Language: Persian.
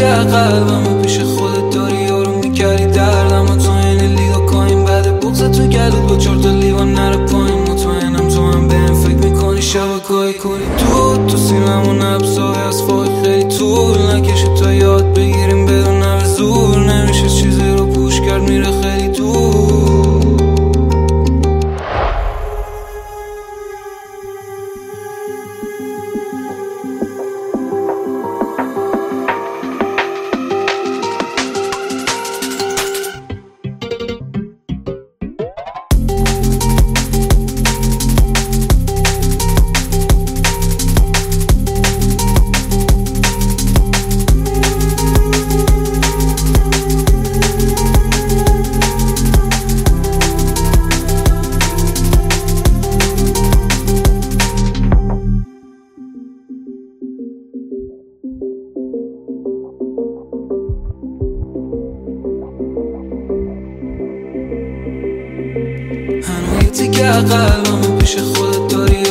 تیکه قلبمو پیش خودت داری یارو میکردی دردم و تو این لیگا کاین بعد بغض تو گلود با 4 تا لیوان نره پایین. مطمئنم تو هم بهم فکر میکنی شبکه‌ای کنی تو سینمون نبضای از فاک خیلی طول نکشه تا یاد بگیریم بدون نوه زور نمیشه چیزی رو پوش کرد میره خیلی دور. هنوز یه تیکه قلبمو پیش خودت داری